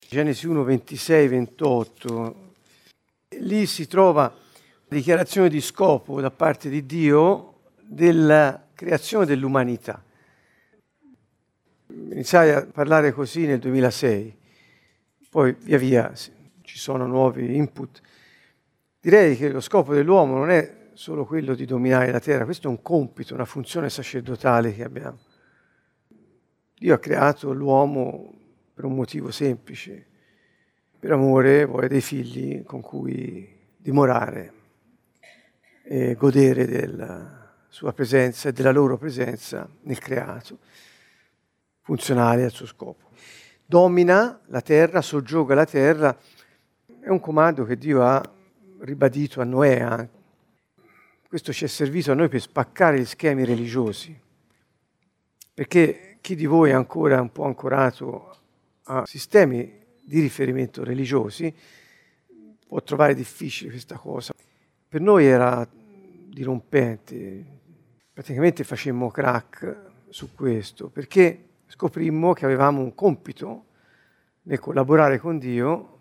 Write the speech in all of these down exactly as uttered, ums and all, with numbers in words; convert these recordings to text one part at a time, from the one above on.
Genesi uno, ventisei ventotto, lì si trova la dichiarazione di scopo da parte di Dio della creazione dell'umanità. Iniziai a parlare così nel duemilasei, poi via via ci sono nuovi input. Direi che lo scopo dell'uomo non è solo quello di dominare la terra, questo è un compito, una funzione sacerdotale che abbiamo. Dio ha creato l'uomo per un motivo semplice, per amore vuole dei figli con cui dimorare e godere della sua presenza e della loro presenza nel creato, funzionale al suo scopo. Domina la terra, soggioga la terra, è un comando che Dio ha ribadito a Noè anche. Questo ci è servito a noi per spaccare gli schemi religiosi, perché chi di voi è ancora un po' ancorato a sistemi di riferimento religiosi può trovare difficile questa cosa. Per noi era dirompente, praticamente facemmo crack su questo, perché scoprimmo che avevamo un compito nel collaborare con Dio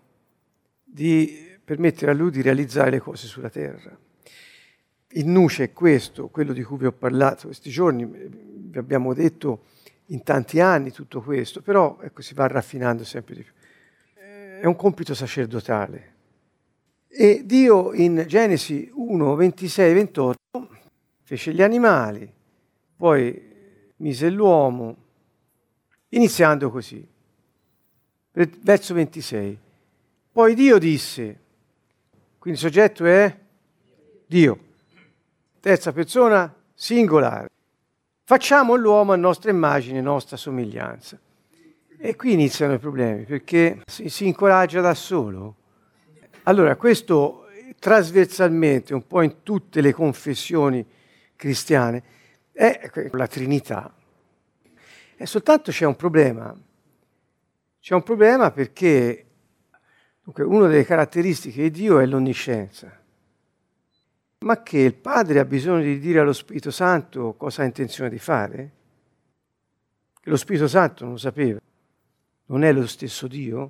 di permettere a Lui di realizzare le cose sulla terra. Il nuce è questo, quello di cui vi ho parlato questi giorni, vi abbiamo detto in tanti anni tutto questo, però ecco, si va raffinando sempre di più. È un compito sacerdotale. E Dio in Genesi uno, ventisei ventotto fece gli animali, poi mise l'uomo, iniziando così. Verso ventisei. Poi Dio disse, quindi il soggetto è Dio, terza persona singolare. Facciamo l'uomo a nostra immagine, nostra somiglianza. E qui iniziano i problemi, perché si, si incoraggia da solo. Allora, questo trasversalmente, un po' in tutte le confessioni cristiane, è la Trinità. E soltanto c'è un problema. C'è un problema perché dunque, una delle caratteristiche di Dio è l'onniscienza. Ma che il Padre ha bisogno di dire allo Spirito Santo cosa ha intenzione di fare? Che lo Spirito Santo non lo sapeva. Non è lo stesso Dio?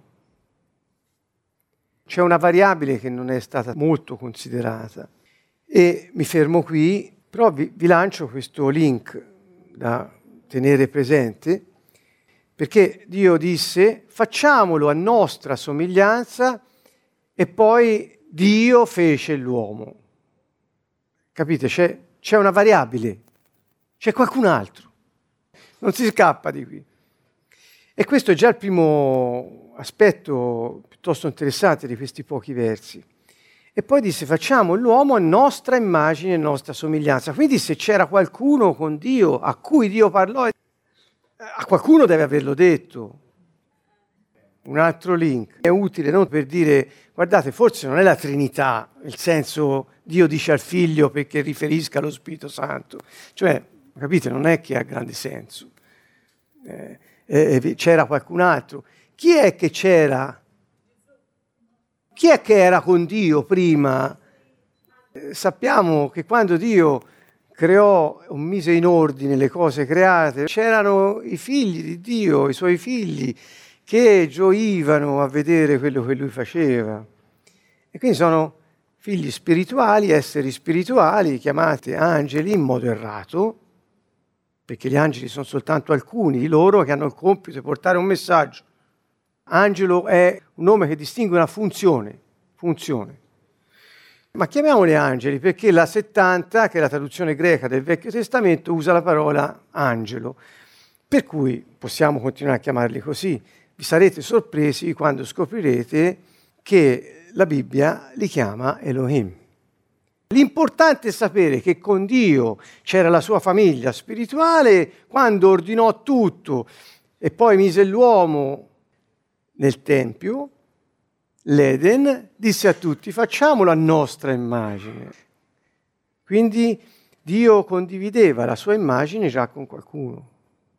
C'è una variabile che non è stata molto considerata. E mi fermo qui, però vi, vi lancio questo link da tenere presente, perché Dio disse, facciamolo a nostra somiglianza, e poi Dio fece l'uomo. Capite? C'è, c'è una variabile, c'è qualcun altro, non si scappa di qui. E questo è già il primo aspetto piuttosto interessante di questi pochi versi. E poi disse, facciamo l'uomo a nostra immagine e nostra somiglianza. Quindi se c'era qualcuno con Dio, a cui Dio parlò, a qualcuno deve averlo detto. Un altro link è utile non per dire, guardate, forse non è la Trinità, nel senso Dio dice al Figlio perché riferisca allo Spirito Santo. Cioè, capite, non è che ha grande senso. Eh, eh, c'era qualcun altro. Chi è che c'era? Chi è che era con Dio prima? Eh, sappiamo che quando Dio creò o mise in ordine le cose create, c'erano i figli di Dio, i suoi figli, che gioivano a vedere quello che lui faceva. E quindi sono figli spirituali, esseri spirituali, chiamati angeli in modo errato, perché gli angeli sono soltanto alcuni di loro che hanno il compito di portare un messaggio. Angelo è un nome che distingue una funzione, funzione. Ma chiamiamoli angeli perché la settanta, che è la traduzione greca del Vecchio Testamento, usa la parola angelo. Per cui possiamo continuare a chiamarli così. Vi sarete sorpresi quando scoprirete che la Bibbia li chiama Elohim. L'importante è sapere che con Dio c'era la sua famiglia spirituale quando ordinò tutto e poi mise l'uomo nel Tempio, l'Eden, disse a tutti facciamolo a nostra immagine. Quindi Dio condivideva la sua immagine già con qualcuno.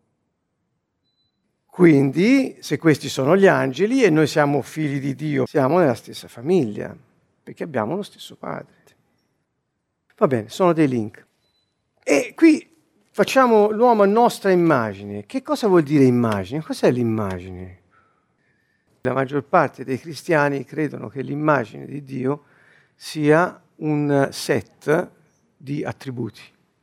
Quindi, se questi sono gli angeli e noi siamo figli di Dio, siamo nella stessa famiglia, perché abbiamo lo stesso Padre. Va bene, sono dei link. E qui facciamo l'uomo a nostra immagine. Che cosa vuol dire immagine? Cos'è l'immagine? La maggior parte dei cristiani credono che l'immagine di Dio sia un set di attributi.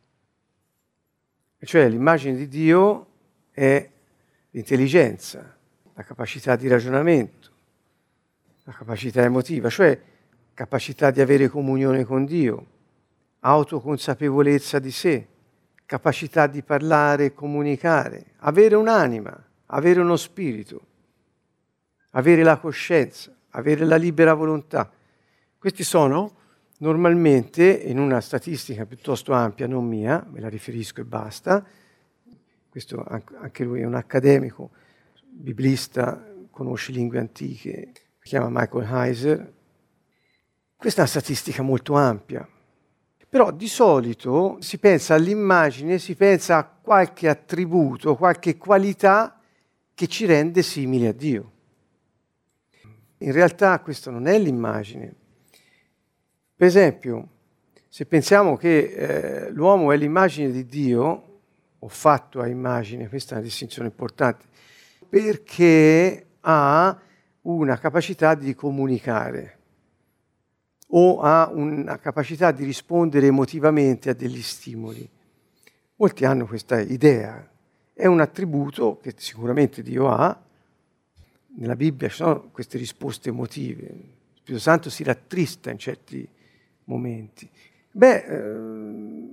Cioè l'immagine di Dio è l'intelligenza, la capacità di ragionamento, la capacità emotiva, cioè capacità di avere comunione con Dio, autoconsapevolezza di sé, capacità di parlare e comunicare, avere un'anima, avere uno spirito, avere la coscienza, avere la libera volontà. Questi sono normalmente, in una statistica piuttosto ampia, non mia, me la riferisco e basta, questo anche lui è un accademico, biblista, conosce lingue antiche, si chiama Michael Heiser. Questa è una statistica molto ampia, però di solito si pensa all'immagine, si pensa a qualche attributo, qualche qualità che ci rende simili a Dio. In realtà questo non è l'immagine. Per esempio, se pensiamo che eh, l'uomo è l'immagine di Dio, o fatto a immagine, questa è una distinzione importante, perché ha una capacità di comunicare o ha una capacità di rispondere emotivamente a degli stimoli. Molti hanno questa idea. È un attributo che sicuramente Dio ha. Nella Bibbia ci sono queste risposte emotive. Lo Spirito Santo si rattrista in certi momenti. Beh, eh,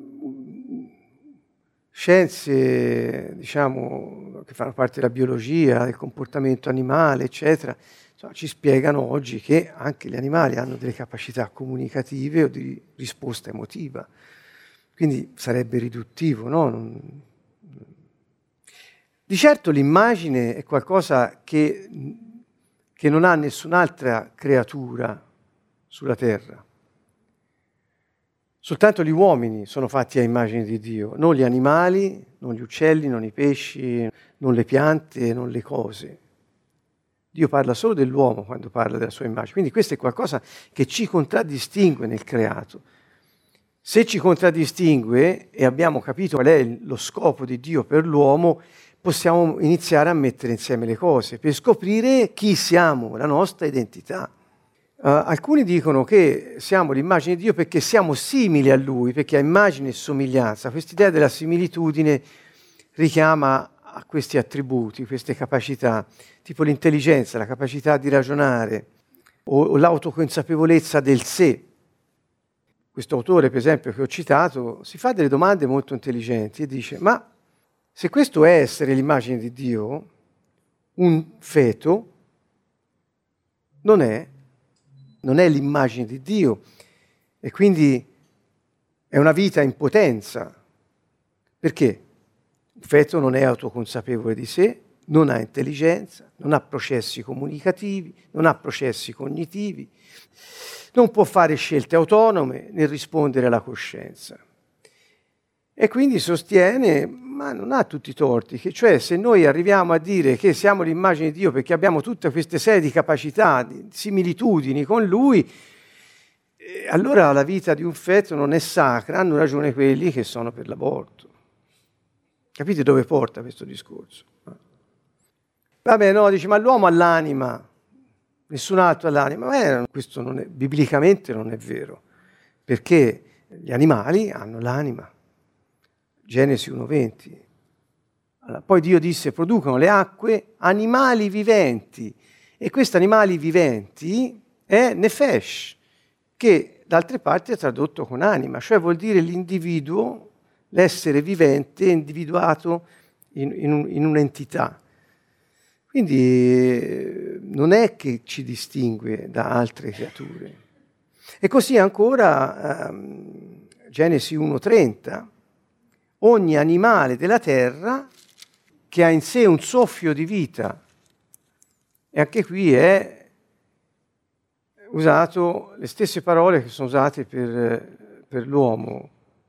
scienze, diciamo, che fanno parte della biologia, del comportamento animale, eccetera, insomma, ci spiegano oggi che anche gli animali hanno delle capacità comunicative o di risposta emotiva. Quindi sarebbe riduttivo, no? Non... Di certo l'immagine è qualcosa che, che non ha nessun'altra creatura sulla terra. Soltanto gli uomini sono fatti a immagine di Dio, non gli animali, non gli uccelli, non i pesci, non le piante, non le cose. Dio parla solo dell'uomo quando parla della sua immagine. Quindi questo è qualcosa che ci contraddistingue nel creato. Se ci contraddistingue e abbiamo capito qual è lo scopo di Dio per l'uomo, possiamo iniziare a mettere insieme le cose per scoprire chi siamo, la nostra identità. Uh, alcuni dicono che siamo l'immagine di Dio perché siamo simili a Lui, perché ha immagine e somiglianza. Quest'idea della similitudine richiama a questi attributi, queste capacità, tipo l'intelligenza, la capacità di ragionare o, o l'autoconsapevolezza del sé. Questo autore, per esempio, che ho citato, si fa delle domande molto intelligenti e dice: ma se questo è essere l'immagine di Dio, un feto non è non è l'immagine di Dio e quindi è una vita in potenza. Perché? Il feto non è autoconsapevole di sé, non ha intelligenza, non ha processi comunicativi, non ha processi cognitivi, non può fare scelte autonome né rispondere alla coscienza. E quindi sostiene, ma non ha tutti i torti, che cioè se noi arriviamo a dire che siamo l'immagine di Dio perché abbiamo tutte queste serie di capacità, di similitudini con Lui, eh, allora la vita di un feto non è sacra, hanno ragione quelli che sono per l'aborto. Capite dove porta questo discorso? Vabbè, no, dice, ma l'uomo ha l'anima, nessun altro ha l'anima. Ma questo non è, biblicamente non è vero, perché gli animali hanno l'anima. Genesi uno venti. Allora, poi Dio disse: producono le acque animali viventi. E questi animali viventi è nefesh, che da altre parti è tradotto con anima, cioè vuol dire l'individuo, l'essere vivente individuato in, in, un, in un'entità. Quindi non è che ci distingue da altre creature. E così ancora ehm, Genesi uno trenta. Ogni animale della terra che ha in sé un soffio di vita, e anche qui è usato le stesse parole che sono usate per, per l'uomo,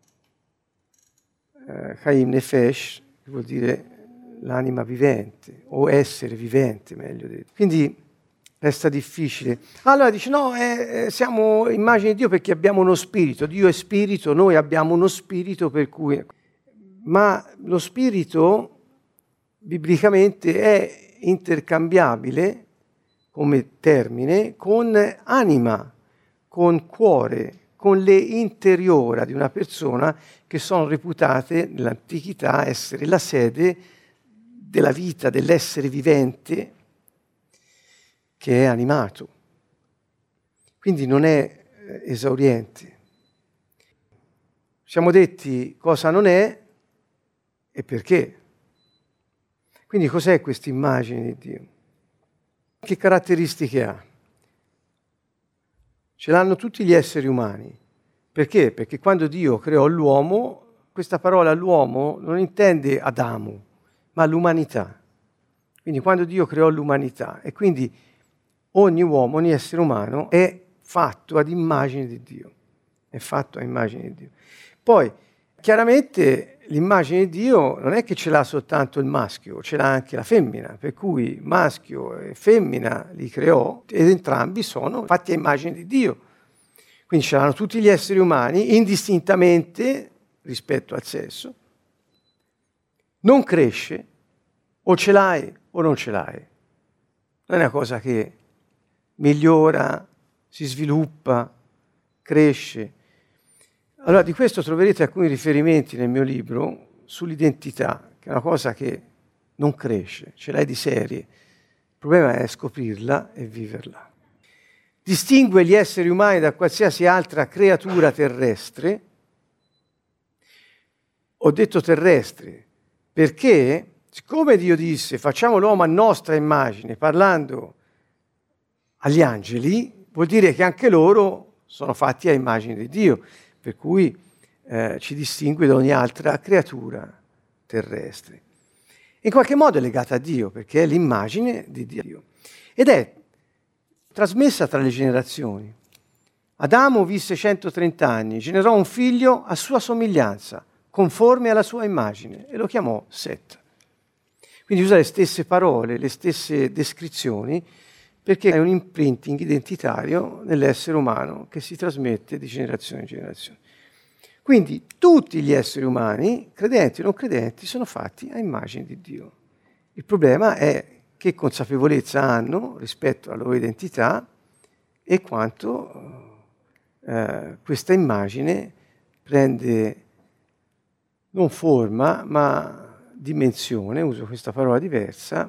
eh, Chaim Nefesh, che vuol dire l'anima vivente, o essere vivente, meglio detto. Quindi resta difficile. Allora dice, no, eh, siamo immagine di Dio perché abbiamo uno spirito, Dio è spirito, noi abbiamo uno spirito per cui... Ma lo spirito biblicamente è intercambiabile come termine con anima, con cuore, con le interiora di una persona che sono reputate nell'antichità essere la sede della vita, dell'essere vivente che è animato. Quindi non è esauriente. Siamo detti cosa non è e perché. Quindi cos'è questa immagine di Dio? Che caratteristiche ha? Ce l'hanno tutti gli esseri umani. Perché? Perché quando Dio creò l'uomo, questa parola l'uomo non intende Adamo, ma l'umanità. Quindi quando Dio creò l'umanità, e quindi ogni uomo, ogni essere umano è fatto ad immagine di Dio. È fatto a immagine di Dio. Poi, chiaramente, l'immagine di Dio non è che ce l'ha soltanto il maschio, ce l'ha anche la femmina, per cui maschio e femmina li creò ed entrambi sono fatti a immagine di Dio. Quindi ce l'hanno tutti gli esseri umani, indistintamente rispetto al sesso. Non cresce, o ce l'hai o non ce l'hai. Non è una cosa che migliora, si sviluppa, cresce. Allora, di questo troverete alcuni riferimenti nel mio libro sull'identità, che è una cosa che non cresce, ce l'hai di serie. Il problema è scoprirla e viverla. Distingue gli esseri umani da qualsiasi altra creatura terrestre. Ho detto terrestre perché, siccome Dio disse facciamo l'uomo a nostra immagine, parlando agli angeli, vuol dire che anche loro sono fatti a immagine di Dio, per cui eh, ci distingue da ogni altra creatura terrestre. In qualche modo è legata a Dio, perché è l'immagine di Dio. Ed è trasmessa tra le generazioni. Adamo visse centotrenta anni, generò un figlio a sua somiglianza, conforme alla sua immagine, e lo chiamò Set. Quindi usa le stesse parole, le stesse descrizioni, perché è un imprinting identitario nell'essere umano che si trasmette di generazione in generazione. Quindi tutti gli esseri umani, credenti o non credenti, sono fatti a immagine di Dio. Il problema è che consapevolezza hanno rispetto alla loro identità e quanto eh, questa immagine prende non forma, ma dimensione, uso questa parola diversa,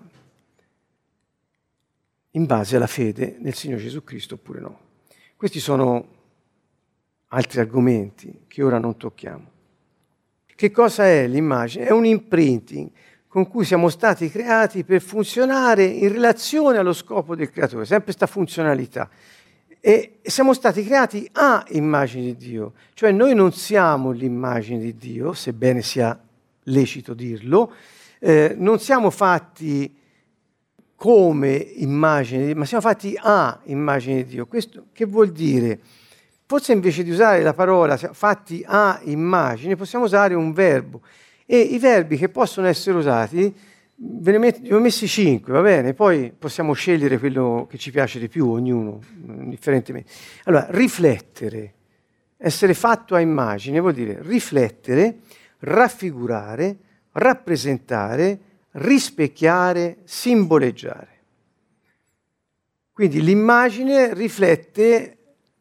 in base alla fede nel Signore Gesù Cristo oppure no. Questi sono altri argomenti che ora non tocchiamo. Che cosa è l'immagine? È un imprinting con cui siamo stati creati per funzionare in relazione allo scopo del creatore, sempre questa funzionalità. E siamo stati creati a immagine di Dio, cioè noi non siamo l'immagine di Dio, sebbene sia lecito dirlo, eh, non siamo fatti come immagine di Dio, ma siamo fatti a immagine di Dio. Questo che vuol dire? Forse invece di usare la parola fatti a immagine, possiamo usare un verbo. E i verbi che possono essere usati, ve ne, met- ne ho messi cinque, va bene? Poi possiamo scegliere quello che ci piace di più, ognuno, indifferentemente. Allora, riflettere, essere fatto a immagine, vuol dire riflettere, raffigurare, rappresentare, rispecchiare, simboleggiare. Quindi l'immagine riflette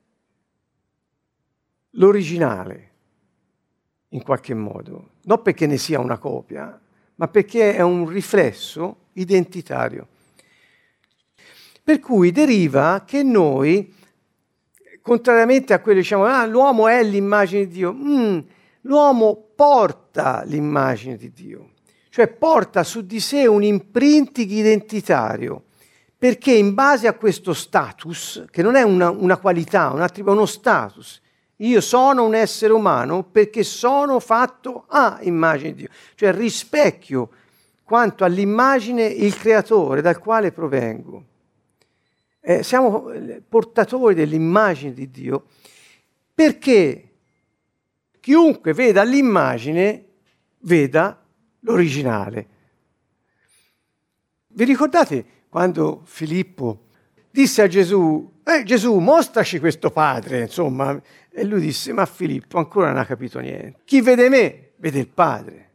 l'originale, in qualche modo, non perché ne sia una copia, ma perché è un riflesso identitario. Per cui deriva che noi, contrariamente a quello che diciamo, ah, l'uomo è l'immagine di Dio, mm, l'uomo porta l'immagine di Dio. Cioè porta su di sé un imprinting identitario, perché in base a questo status, che non è una, una qualità, un attributo, uno status, io sono un essere umano perché sono fatto a immagine di Dio, cioè rispecchio quanto all'immagine il creatore dal quale provengo. Eh, siamo portatori dell'immagine di Dio perché chiunque veda l'immagine veda l'originale. Vi ricordate quando Filippo disse a Gesù, eh, Gesù, mostraci questo Padre, insomma, e lui disse, ma Filippo ancora non ha capito niente. Chi vede me, vede il Padre.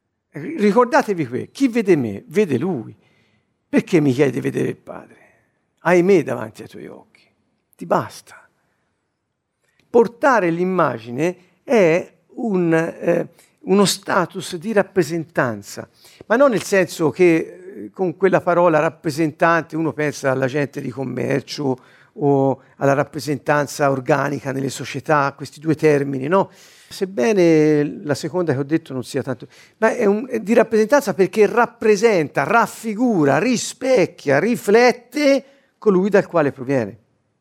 Ricordatevi qui, chi vede me, vede Lui. Perché mi chiede di vedere il Padre? hai me davanti ai tuoi occhi, ti basta. Portare l'immagine è un, eh, uno status di rappresentanza, ma non nel senso che eh, con quella parola rappresentante uno pensa all'agente di commercio o alla rappresentanza organica nelle società, questi due termini, no? Sebbene la seconda che ho detto non sia tanto, ma è, un, è di rappresentanza perché rappresenta, raffigura, rispecchia, riflette colui dal quale proviene.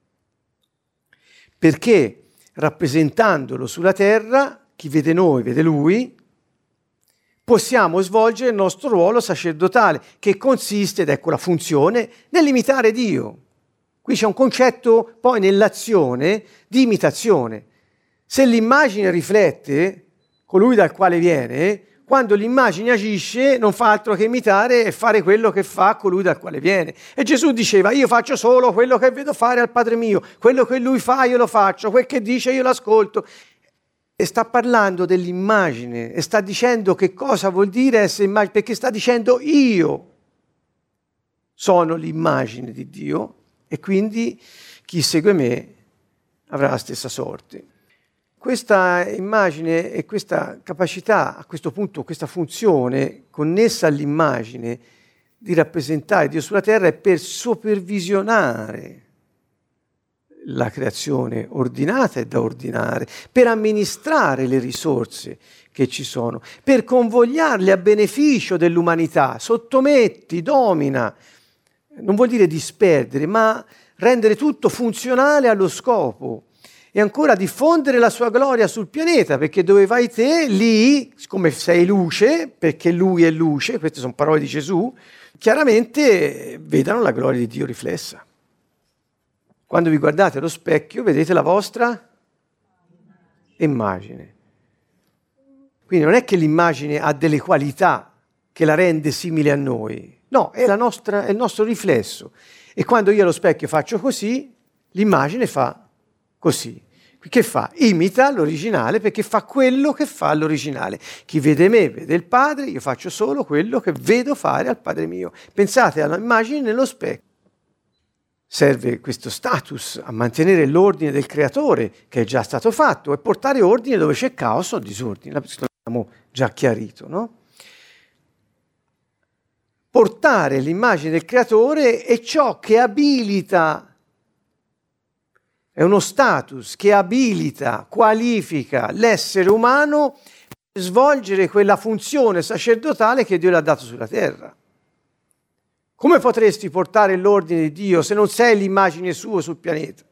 Perché rappresentandolo sulla terra, chi vede noi vede lui, possiamo svolgere il nostro ruolo sacerdotale, che consiste, ed ecco la funzione, nell'imitare Dio. Qui c'è un concetto poi nell'azione di imitazione. Se l'immagine riflette colui dal quale viene, quando l'immagine agisce non fa altro che imitare e fare quello che fa colui dal quale viene. E Gesù diceva, io faccio solo quello che vedo fare al Padre mio, quello che lui fa io lo faccio, quel che dice io l'ascolto. E sta parlando dell'immagine e sta dicendo che cosa vuol dire essere immagine, perché sta dicendo io sono l'immagine di Dio e quindi chi segue me avrà la stessa sorte. Questa immagine e questa capacità, a questo punto, questa funzione connessa all'immagine di rappresentare Dio sulla terra è per supervisionare la creazione ordinata e da ordinare, per amministrare le risorse che ci sono, per convogliarle a beneficio dell'umanità, sottometti, domina, non vuol dire disperdere, ma rendere tutto funzionale allo scopo. E ancora diffondere la sua gloria sul pianeta, perché dove vai te, lì, come sei luce, perché lui è luce, queste sono parole di Gesù, chiaramente vedano la gloria di Dio riflessa. Quando vi guardate allo specchio, vedete la vostra immagine. Quindi non è che l'immagine ha delle qualità che la rende simile a noi, no, è, la nostra, è il nostro riflesso. E quando io allo specchio faccio così, l'immagine fa così. Che fa? Imita l'originale perché fa quello che fa l'originale. Chi vede me vede il Padre, io faccio solo quello che vedo fare al Padre mio. Pensate all'immagine nello specchio. Serve questo status a mantenere l'ordine del creatore che è già stato fatto e portare ordine dove c'è caos o disordine. Questo l'abbiamo già chiarito, no? Portare l'immagine del creatore è ciò che abilita. È uno status che abilita, qualifica l'essere umano per svolgere quella funzione sacerdotale che Dio le ha dato sulla terra. Come potresti portare l'ordine di Dio se non sei l'immagine sua sul pianeta?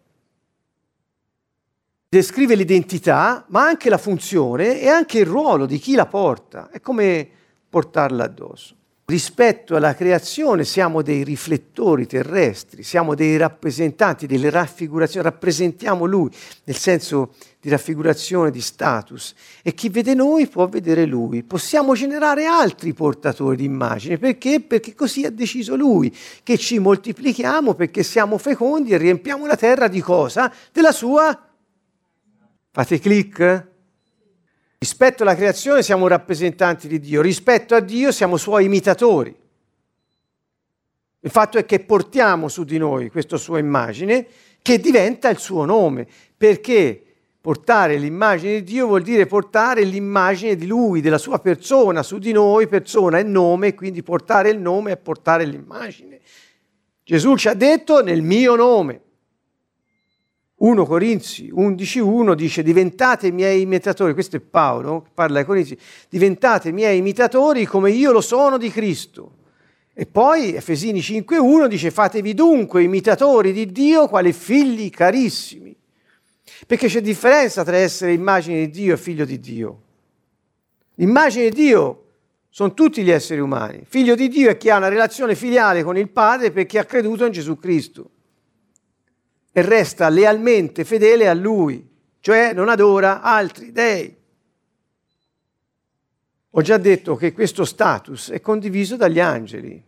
Descrive l'identità, ma anche la funzione e anche il ruolo di chi la porta. È come portarla addosso. Rispetto alla creazione siamo dei riflettori terrestri, siamo dei rappresentanti, delle raffigurazioni, rappresentiamo Lui, nel senso di raffigurazione, di status. E chi vede noi può vedere Lui. Possiamo generare altri portatori di immagine. Perché? Perché così ha deciso Lui, che ci moltiplichiamo perché siamo fecondi e riempiamo la terra di cosa? Della sua... Fate clic? Rispetto alla creazione siamo rappresentanti di Dio, rispetto a Dio siamo suoi imitatori. Il fatto è che portiamo su di noi questa sua immagine che diventa il suo nome, perché portare l'immagine di Dio vuol dire portare l'immagine di Lui, della sua persona su di noi, persona e nome, quindi portare il nome è portare l'immagine. Gesù ci ha detto nel mio nome. primo Corinzi undici uno dice diventate miei imitatori, questo è Paolo, parla ai Corinzi, diventate miei imitatori come io lo sono di Cristo. E poi Efesini cinque uno dice fatevi dunque imitatori di Dio quali figli carissimi. Perché c'è differenza tra essere immagine di Dio e figlio di Dio. L'immagine di Dio sono tutti gli esseri umani, figlio di Dio è chi ha una relazione filiale con il Padre perché ha creduto in Gesù Cristo. E resta lealmente fedele a Lui, cioè non adora altri dei. Ho già detto che questo status è condiviso dagli angeli.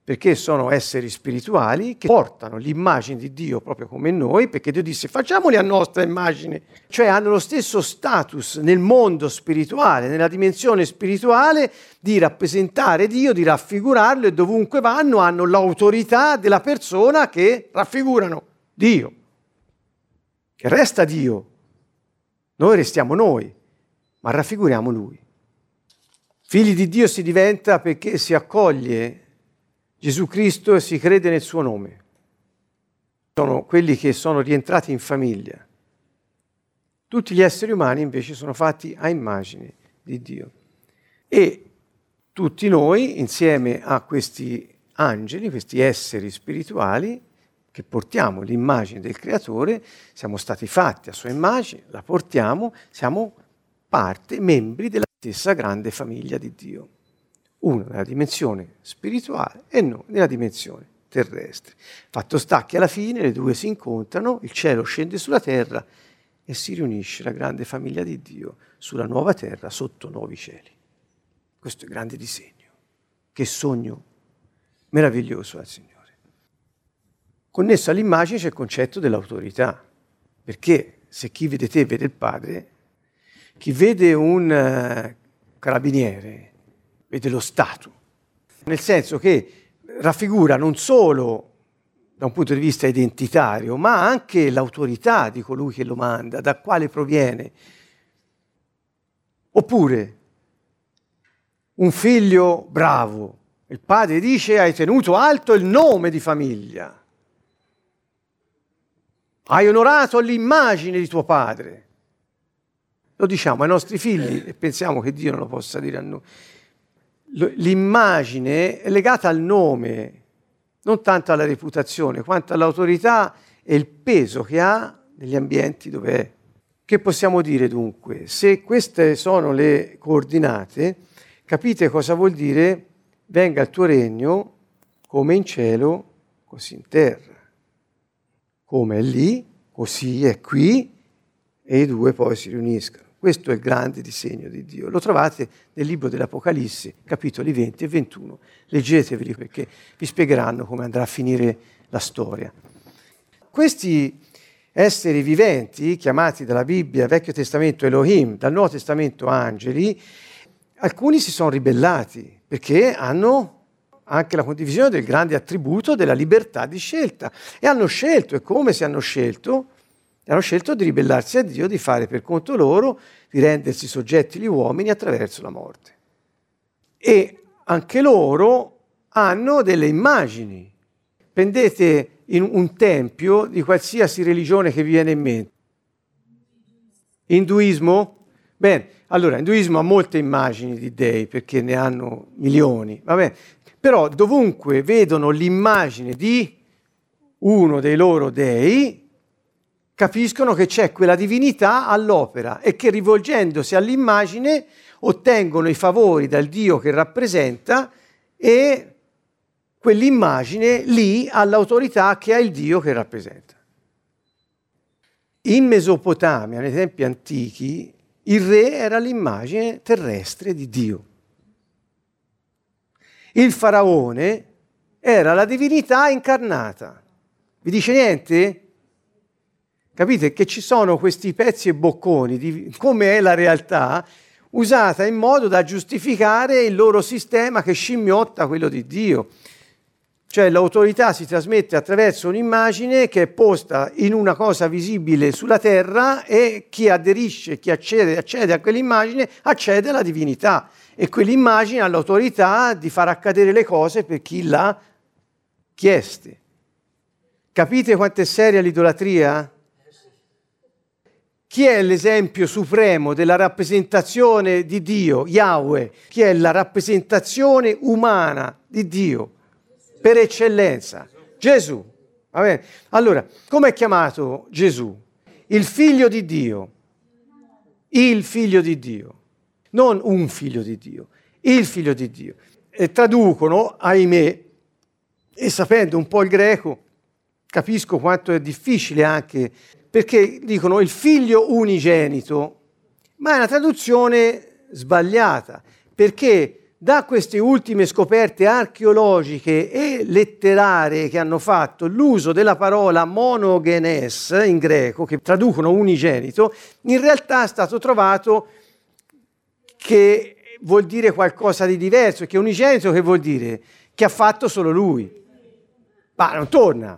perché sono esseri spirituali che portano l'immagine di Dio proprio come noi, perché Dio disse facciamoli a nostra immagine, cioè hanno lo stesso status nel mondo spirituale, nella dimensione spirituale di rappresentare Dio, di raffigurarlo, e dovunque vanno hanno l'autorità della persona che raffigurano Dio, che resta Dio. Noi restiamo noi, ma raffiguriamo Lui. Figli di Dio si diventa perché si accoglie Gesù Cristo e si crede nel suo nome. Sono quelli che sono rientrati in famiglia. Tutti gli esseri umani invece sono fatti a immagine di Dio. E tutti noi, insieme a questi angeli, questi esseri spirituali, che portiamo l'immagine del Creatore, siamo stati fatti a sua immagine, la portiamo, siamo parte, membri della stessa grande famiglia di Dio. Uno nella dimensione spirituale e noi nella dimensione terrestre. Fatto sta che alla fine le due si incontrano, il cielo scende sulla terra e si riunisce la grande famiglia di Dio sulla nuova terra sotto nuovi cieli. Questo è il grande disegno. Che sogno meraviglioso al Signore. Connesso all'immagine c'è il concetto dell'autorità, perché se chi vede te vede il Padre, chi vede un uh, carabiniere vede lo Stato, nel senso che raffigura non solo da un punto di vista identitario, ma anche l'autorità di colui che lo manda, da quale proviene. Oppure un figlio bravo, il padre dice hai tenuto alto il nome di famiglia, hai onorato l'immagine di tuo padre. Lo diciamo ai nostri figli e pensiamo che Dio non lo possa dire a noi. L'immagine è legata al nome, non tanto alla reputazione, quanto all'autorità e il peso che ha negli ambienti dove è. Che possiamo dire dunque? Se queste sono le coordinate, capite cosa vuol dire venga il tuo regno come in cielo, così in terra. Come è lì, così è qui, e i due poi si riuniscono. Questo è il grande disegno di Dio. Lo trovate nel libro dell'Apocalisse, capitoli venti e ventuno. Leggeteveli perché vi spiegheranno come andrà a finire la storia. Questi esseri viventi, chiamati dalla Bibbia, Vecchio Testamento Elohim, dal Nuovo Testamento angeli, alcuni si sono ribellati perché hanno anche la condivisione del grande attributo della libertà di scelta. E hanno scelto, e come se hanno scelto? Hanno scelto di ribellarsi a Dio, di fare per conto loro, di rendersi soggetti gli uomini attraverso la morte. E anche loro hanno delle immagini. Prendete in un tempio di qualsiasi religione che vi viene in mente. Induismo? Bene, allora, induismo ha molte immagini di dei, perché ne hanno milioni, va bene? Però dovunque vedono l'immagine di uno dei loro dei, capiscono che c'è quella divinità all'opera e che rivolgendosi all'immagine ottengono i favori dal Dio che rappresenta e quell'immagine lì ha l'autorità che ha il Dio che rappresenta. In Mesopotamia, nei tempi antichi, il re era l'immagine terrestre di Dio. Il faraone era la divinità incarnata. Vi dice niente? Capite che ci sono questi pezzi e bocconi di come è la realtà usata in modo da giustificare il loro sistema che scimmiotta quello di Dio. Cioè l'autorità si trasmette attraverso un'immagine che è posta in una cosa visibile sulla terra e chi aderisce, chi accede, accede a quell'immagine, accede alla divinità. E quell'immagine ha l'autorità di far accadere le cose per chi l'ha chieste. Capite quanto è seria l'idolatria? Chi è l'esempio supremo della rappresentazione di Dio? Yahweh. Chi è la rappresentazione umana di Dio? Per eccellenza. Gesù. Va bene? Allora, come è chiamato Gesù? Il figlio di Dio. Il figlio di Dio. Non un figlio di Dio. Il figlio di Dio. E traducono, ahimè, e sapendo un po' il greco, capisco quanto è difficile anche, perché dicono il figlio unigenito, ma è una traduzione sbagliata, perché da queste ultime scoperte archeologiche e letterarie che hanno fatto, l'uso della parola monogenes in greco, che traducono unigenito, in realtà è stato trovato che vuol dire qualcosa di diverso, che unigenito che vuol dire? Che ha fatto solo lui. Ma non torna.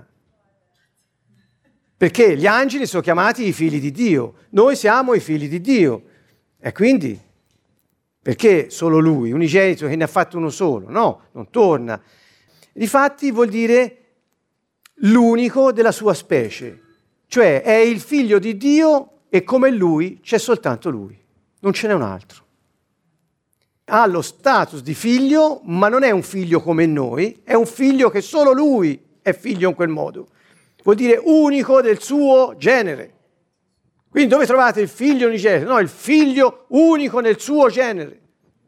Perché gli angeli sono chiamati i figli di Dio, noi siamo i figli di Dio. E quindi, perché solo lui, unigenito che ne ha fatto uno solo? No, non torna. Difatti vuol dire l'unico della sua specie, cioè è il figlio di Dio e come lui c'è soltanto lui, non ce n'è un altro. Ha lo status di figlio, ma non è un figlio come noi, è un figlio che solo lui è figlio in quel modo. Vuol dire unico del suo genere. Quindi dove trovate il figlio unigenito? No, il figlio unico nel suo genere.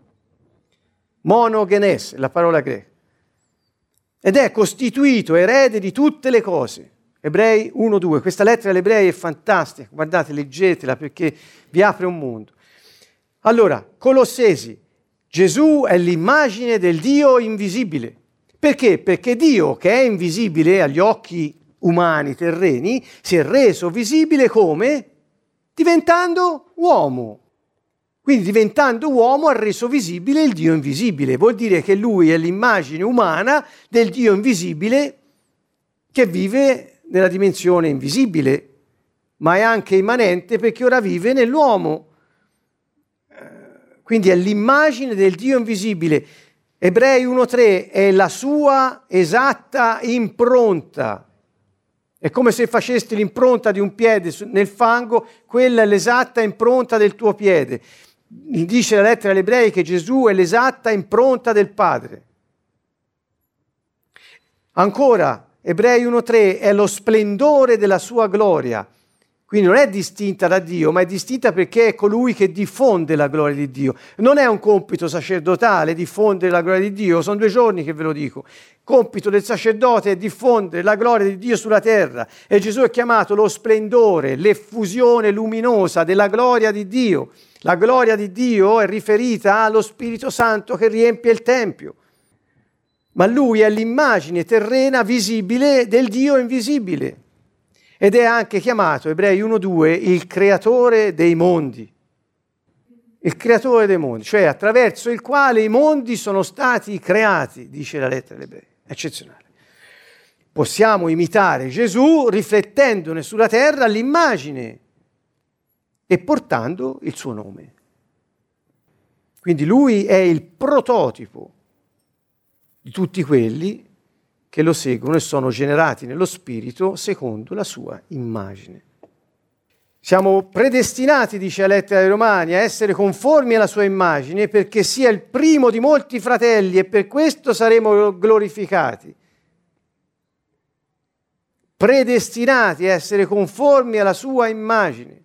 Monogenes, la parola greca. Ed è costituito erede di tutte le cose. Ebrei uno due. Questa lettera agli Ebrei è fantastica. Guardate, leggetela perché vi apre un mondo. Allora, Colossesi. Gesù è l'immagine del Dio invisibile. Perché? Perché Dio, che è invisibile agli occhi umani, terreni, si è reso visibile come? Diventando uomo. Quindi diventando uomo ha reso visibile il Dio invisibile. Vuol dire che lui è l'immagine umana del Dio invisibile che vive nella dimensione invisibile, ma è anche immanente perché ora vive nell'uomo. Quindi è l'immagine del Dio invisibile. Ebrei uno tre è la sua esatta impronta. È come se facesti l'impronta di un piede nel fango, quella è l'esatta impronta del tuo piede. Dice la lettera agli Ebrei che Gesù è l'esatta impronta del Padre. Ancora, Ebrei uno tre è lo splendore della sua gloria. Quindi non è distinta da Dio, ma è distinta perché è colui che diffonde la gloria di Dio. Non è un compito sacerdotale diffondere la gloria di Dio, sono due giorni che ve lo dico. Compito del sacerdote è diffondere la gloria di Dio sulla terra e Gesù è chiamato lo splendore, l'effusione luminosa della gloria di Dio. La gloria di Dio è riferita allo Spirito Santo che riempie il Tempio. Ma lui è l'immagine terrena visibile del Dio invisibile. Ed è anche chiamato, Ebrei uno due, il creatore dei mondi. Il creatore dei mondi, cioè attraverso il quale i mondi sono stati creati, dice la lettera agli Ebrei. Eccezionale. Possiamo imitare Gesù riflettendone sulla terra l'immagine e portando il suo nome. Quindi lui è il prototipo di tutti quelli che lo seguono e sono generati nello Spirito secondo la sua immagine. Siamo predestinati, dice la lettera ai Romani, a essere conformi alla sua immagine perché sia il primo di molti fratelli e per questo saremo glorificati. Predestinati a essere conformi alla sua immagine.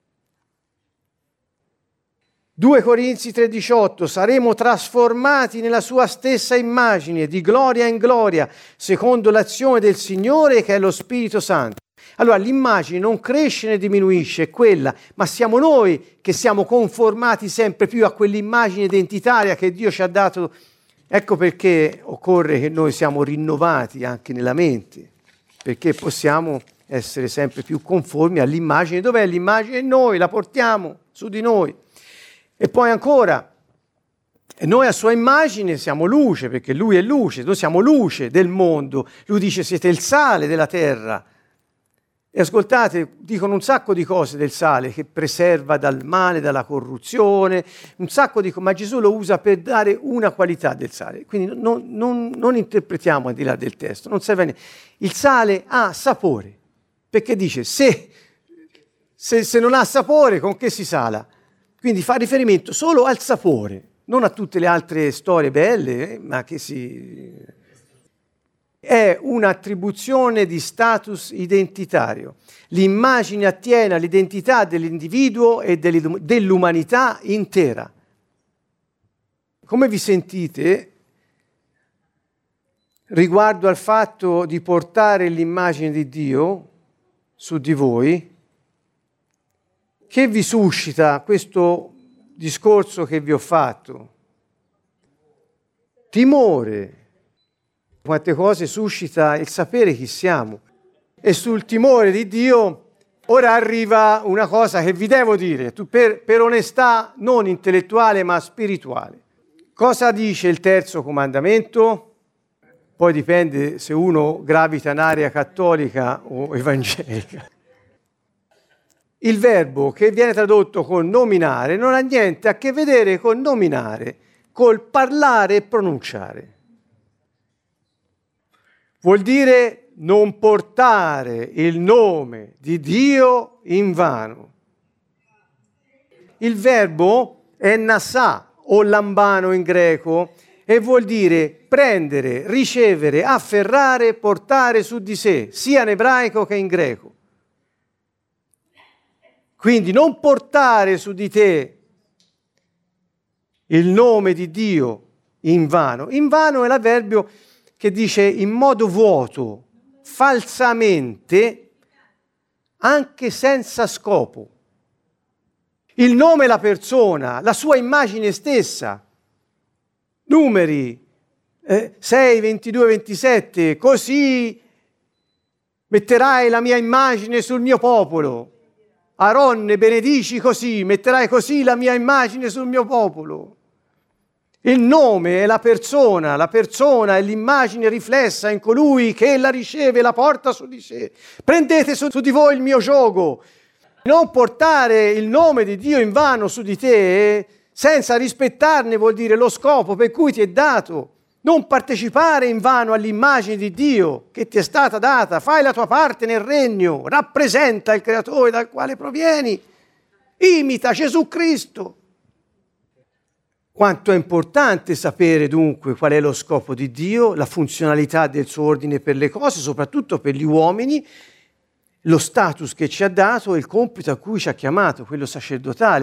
due Corinzi tre diciotto, saremo trasformati nella sua stessa immagine, di gloria in gloria, secondo l'azione del Signore che è lo Spirito Santo. Allora l'immagine non cresce né diminuisce, è quella, ma siamo noi che siamo conformati sempre più a quell'immagine identitaria che Dio ci ha dato. Ecco perché occorre che noi siamo rinnovati anche nella mente, perché possiamo essere sempre più conformi all'immagine. Dov'è l'immagine? Noi la portiamo su di noi. E poi ancora, noi a sua immagine siamo luce, perché lui è luce, noi siamo luce del mondo. Lui dice siete il sale della terra. E ascoltate, dicono un sacco di cose del sale, che preserva dal male, dalla corruzione, un sacco di cose, ma Gesù lo usa per dare una qualità del sale. Quindi non, non, non interpretiamo al di là del testo, non serve a niente. Il sale ha sapore, perché dice se, se, se non ha sapore con che si sala? Quindi fa riferimento solo al sapore, non a tutte le altre storie belle, eh, ma che si... È un'attribuzione di status identitario. L'immagine attiene all'identità dell'individuo e dell'umanità intera. Come vi sentite riguardo al fatto di portare l'immagine di Dio su di voi? Che vi suscita questo discorso che vi ho fatto? timore. Quante cose suscita il sapere chi siamo. E sul timore di Dio ora arriva una cosa che vi devo dire, per, per onestà non intellettuale ma spirituale. Cosa dice il terzo comandamento? Poi dipende se uno gravita in area cattolica o evangelica. Il verbo che viene tradotto con nominare non ha niente a che vedere con nominare, col parlare e pronunciare. Vuol dire non portare il nome di Dio in vano. Il verbo è nasà o lambano in greco e vuol dire prendere, ricevere, afferrare, portare su di sé, sia in ebraico che in greco. Quindi non portare su di te il nome di Dio in vano. In vano è l'avverbio che dice in modo vuoto, falsamente, anche senza scopo. Il nome è la persona, la sua immagine stessa. Numeri eh, sei, ventidue, ventisette, così metterai la mia immagine sul mio popolo. Aronne, benedici così, metterai così la mia immagine sul mio popolo. Il nome è la persona, la persona è l'immagine riflessa in colui che la riceve e la porta su di sé. Prendete su, su di voi il mio giogo. Non portare il nome di Dio in vano su di te senza rispettarne vuol dire lo scopo per cui ti è dato. Non partecipare in vano all'immagine di Dio che ti è stata data. Fai la tua parte nel regno, rappresenta il creatore dal quale provieni, imita Gesù Cristo. Quanto è importante sapere dunque qual è lo scopo di Dio, la funzionalità del suo ordine per le cose, soprattutto per gli uomini, lo status che ci ha dato e il compito a cui ci ha chiamato, quello sacerdotale.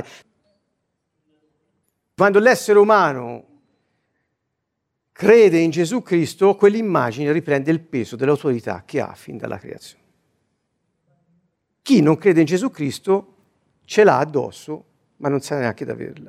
Quando l'essere umano crede in Gesù Cristo, quell'immagine riprende il peso dell'autorità che ha fin dalla creazione. Chi non crede in Gesù Cristo ce l'ha addosso, ma non sa neanche di averla.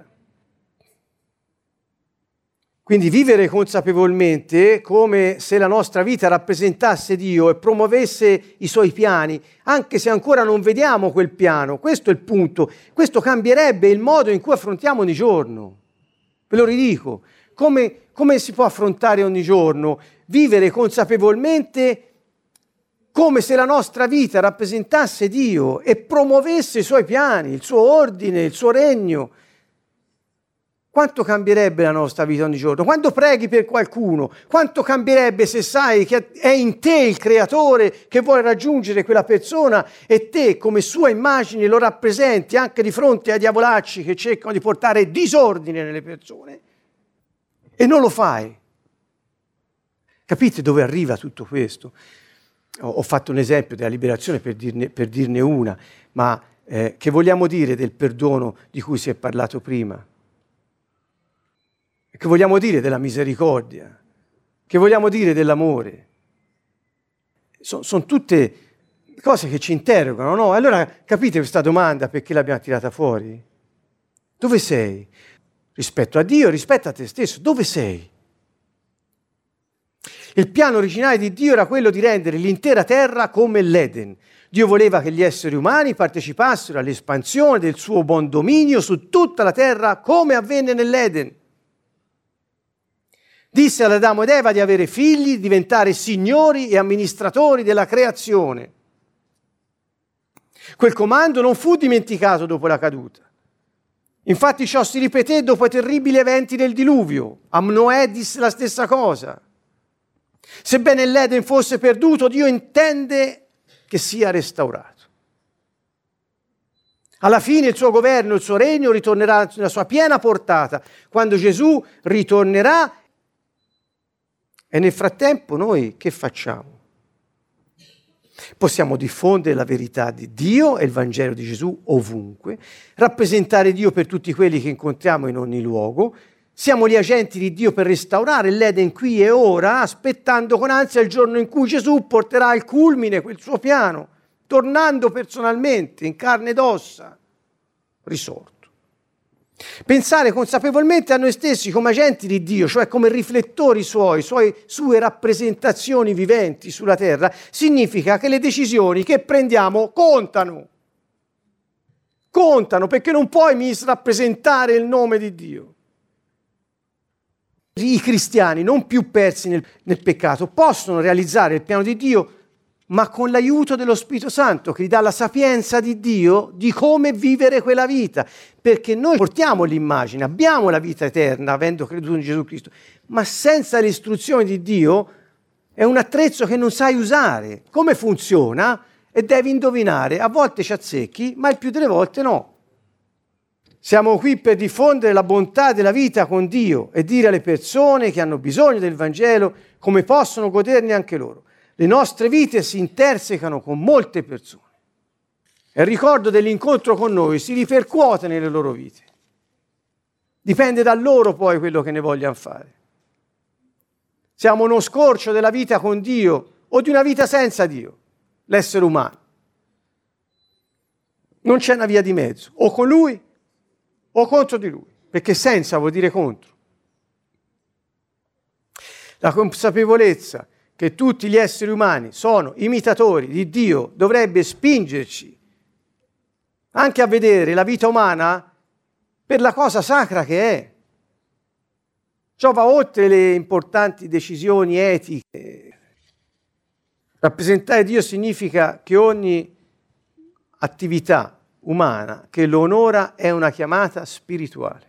Quindi vivere consapevolmente come se la nostra vita rappresentasse Dio e promuovesse i suoi piani, anche se ancora non vediamo quel piano, questo è il punto. Questo cambierebbe il modo in cui affrontiamo ogni giorno. Ve lo ridico. Come, come si può affrontare ogni giorno? Vivere consapevolmente come se la nostra vita rappresentasse Dio e promuovesse i suoi piani, il suo ordine, il suo regno. Quanto cambierebbe la nostra vita ogni giorno? Quando preghi per qualcuno, quanto cambierebbe se sai che è in te il creatore che vuole raggiungere quella persona e te come sua immagine lo rappresenti anche di fronte ai diavolacci che cercano di portare disordine nelle persone e non lo fai. Capite dove arriva tutto questo? Ho, ho fatto un esempio della liberazione per dirne, per dirne una, ma eh, che vogliamo dire del perdono di cui si è parlato prima? Che vogliamo dire della misericordia? Che vogliamo dire dell'amore? Sono son tutte cose che ci interrogano, no? Allora capite questa domanda perché l'abbiamo tirata fuori? Dove sei? Rispetto a Dio, rispetto a te stesso, dove sei? Il piano originale di Dio era quello di rendere l'intera terra come l'Eden. Dio voleva che gli esseri umani partecipassero all'espansione del suo buon dominio su tutta la terra come avvenne nell'Eden. Disse ad Adamo ed Eva di avere figli, di diventare signori e amministratori della creazione. Quel comando non fu dimenticato dopo la caduta. Infatti ciò si ripeté dopo i terribili eventi del diluvio. A Noè disse la stessa cosa. Sebbene l'Eden fosse perduto, Dio intende che sia restaurato. Alla fine il suo governo, il suo regno ritornerà nella sua piena portata, quando Gesù ritornerà. E nel frattempo noi che facciamo? Possiamo diffondere la verità di Dio e il Vangelo di Gesù ovunque, rappresentare Dio per tutti quelli che incontriamo in ogni luogo. Siamo gli agenti di Dio per restaurare l'Eden qui e ora, aspettando con ansia il giorno in cui Gesù porterà al culmine quel suo piano, tornando personalmente in carne ed ossa, risorto. Pensare consapevolmente a noi stessi come agenti di Dio, cioè come riflettori suoi, suoi, sue rappresentazioni viventi sulla terra, significa che le decisioni che prendiamo contano. Contano, perché non puoi misrappresentare il nome di Dio. I cristiani, non più persi nel, nel peccato, possono realizzare il piano di Dio, ma con l'aiuto dello Spirito Santo, che gli dà la sapienza di Dio di come vivere quella vita, perché noi portiamo l'immagine, abbiamo la vita eterna, avendo creduto in Gesù Cristo, ma senza le istruzioni di Dio è un attrezzo che non sai usare. Come funziona? E devi indovinare, a volte ci azzecchi, ma il più delle volte no. Siamo qui per diffondere la bontà della vita con Dio e dire alle persone che hanno bisogno del Vangelo come possono goderne anche loro. Le nostre vite si intersecano con molte persone e il ricordo dell'incontro con noi si ripercuote nelle loro vite. Dipende da loro poi quello che ne vogliano fare. Siamo uno scorcio della vita con Dio o di una vita senza Dio, l'essere umano. Non c'è una via di mezzo, o con Lui o contro di Lui, perché senza vuol dire contro. La consapevolezza che tutti gli esseri umani sono imitatori di Dio dovrebbe spingerci anche a vedere la vita umana per la cosa sacra che è. Ciò va oltre le importanti decisioni etiche. Rappresentare Dio significa che ogni attività umana che lo onora è una chiamata spirituale.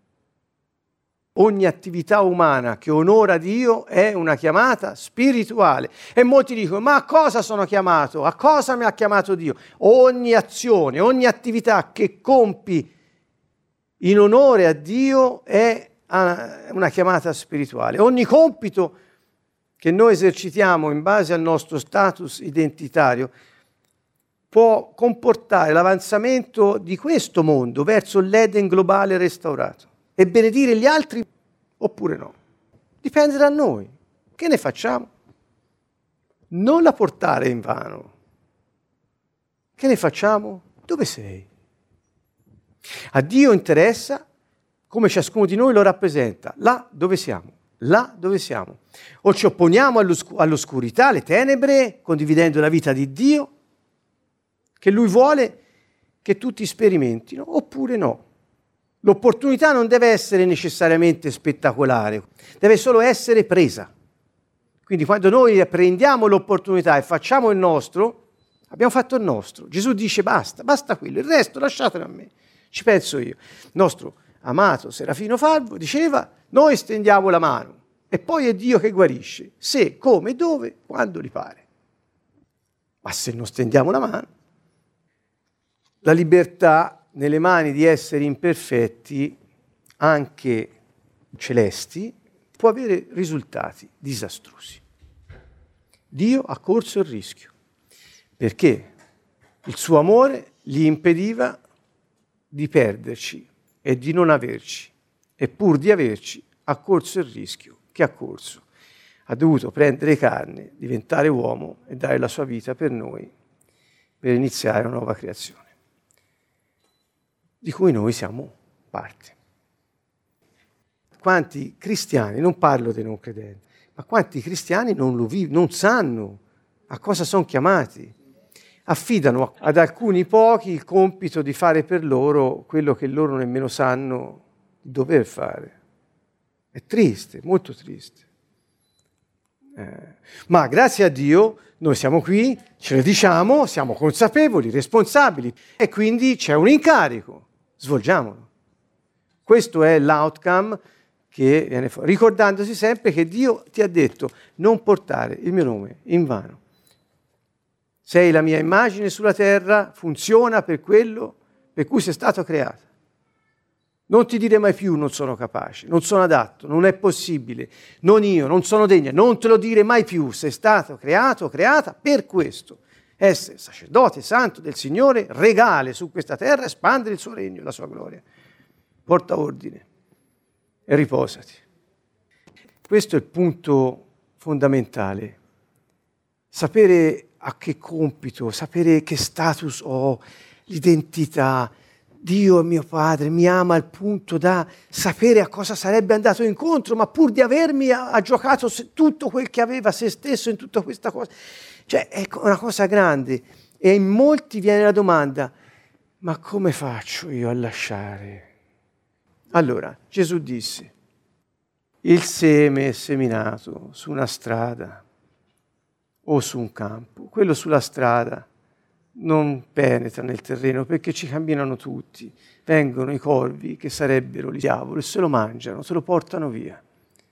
Ogni attività umana che onora Dio è una chiamata spirituale. E molti dicono, ma a cosa sono chiamato? A cosa mi ha chiamato Dio? Ogni azione, ogni attività che compi in onore a Dio è una chiamata spirituale. Ogni compito che noi esercitiamo in base al nostro status identitario può comportare l'avanzamento di questo mondo verso l'Eden globale restaurato. E benedire gli altri oppure no. Dipende da noi. Che ne facciamo? Non la portare in vano. Che ne facciamo? Dove sei? A Dio interessa come ciascuno di noi lo rappresenta, là dove siamo, là dove siamo. O ci opponiamo all'oscurità, alle tenebre, condividendo la vita di Dio, che Lui vuole che tutti sperimentino, oppure no. L'opportunità non deve essere necessariamente spettacolare, deve solo essere presa. Quindi quando noi prendiamo l'opportunità e facciamo il nostro, abbiamo fatto il nostro. Gesù dice basta, basta quello, il resto lasciatelo a me, ci penso io. Il nostro amato Serafino Falvo diceva, noi stendiamo la mano e poi è Dio che guarisce, se, come, dove, quando gli pare. Ma se non stendiamo la mano, la libertà nelle mani di esseri imperfetti, anche celesti, può avere risultati disastrosi. Dio ha corso il rischio, perché il suo amore gli impediva di perderci e di non averci, e pur di averci ha corso il rischio che ha corso. Ha dovuto prendere carne, diventare uomo e dare la sua vita per noi, per iniziare una nuova creazione, di cui noi siamo parte. Quanti cristiani, non parlo dei non credenti, ma quanti cristiani non lo vivono, non sanno a cosa sono chiamati, affidano ad alcuni pochi il compito di fare per loro quello che loro nemmeno sanno di dover fare. È triste, molto triste. Eh, ma grazie a Dio noi siamo qui, ce ne diciamo, siamo consapevoli, responsabili e quindi c'è un incarico. Svolgiamolo. Questo è l'outcome che viene fuori, ricordandosi sempre che Dio ti ha detto non portare il mio nome in vano. Sei la mia immagine sulla terra, funziona per quello per cui sei stato creato. Non ti dire mai più non sono capace, non sono adatto, non è possibile, non io, non sono degna, non te lo dire mai più, sei stato creato, creata per questo. Essere sacerdote santo del Signore, regale su questa terra, espandere il suo regno, la sua gloria. Porta ordine e riposati. Questo è il punto fondamentale. Sapere a che compito, sapere che status ho, l'identità, Dio è mio padre, mi ama al punto da sapere a cosa sarebbe andato incontro, ma pur di avermi ha, ha giocato se, tutto quel che aveva se stesso in tutta questa cosa. Cioè è una cosa grande e in molti viene la domanda, ma come faccio io a lasciare? Allora Gesù disse, il seme è seminato su una strada o su un campo, quello sulla strada non penetra nel terreno perché ci camminano tutti, vengono i corvi che sarebbero il diavolo e se lo mangiano, se lo portano via.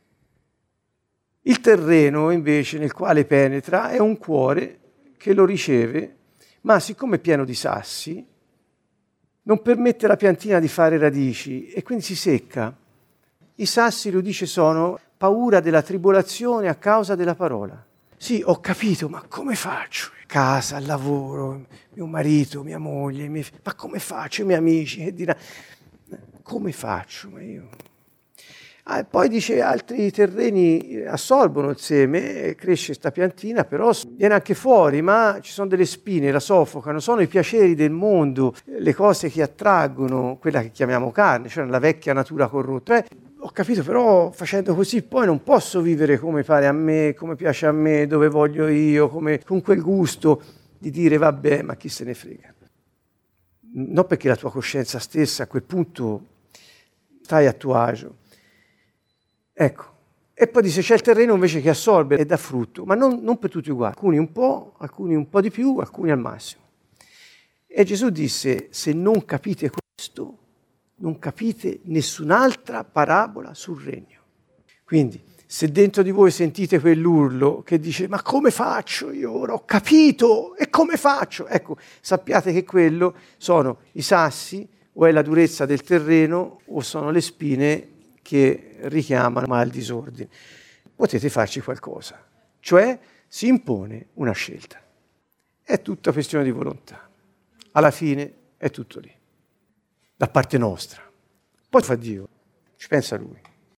Il terreno invece nel quale penetra è un cuore che lo riceve, ma siccome è pieno di sassi, non permette alla piantina di fare radici e quindi si secca. I sassi, lo dice, sono paura della tribolazione a causa della parola. Sì, ho capito, ma come faccio? Casa, lavoro, mio marito, mia moglie, mie... ma come faccio? I miei amici che diranno, come faccio? Ma io... Ah, e poi dice altri terreni assorbono il seme, cresce sta piantina, però viene anche fuori, ma ci sono delle spine, la soffocano, sono i piaceri del mondo, le cose che attraggono, quella che chiamiamo carne, cioè la vecchia natura corrotta. Eh, ho capito, però facendo così poi non posso vivere come pare a me, come piace a me, dove voglio io, come, con quel gusto di dire vabbè, ma chi se ne frega. Non perché la tua coscienza stessa a quel punto stai a tuo agio. Ecco, e poi dice c'è il terreno invece che assorbe e dà frutto, ma non, non per tutti uguali, alcuni un po', alcuni un po' di più, alcuni al massimo. E Gesù disse, se non capite questo, non capite nessun'altra parabola sul regno. Quindi, se dentro di voi sentite quell'urlo che dice ma come faccio io ora? Ho capito, e come faccio? Ecco, sappiate che quello sono i sassi, o è la durezza del terreno, o sono le spine che richiamano al disordine. Potete farci qualcosa, cioè si impone una scelta. È tutta questione di volontà. Alla fine è tutto lì, da parte nostra. Poi fa Dio, ci pensa Lui.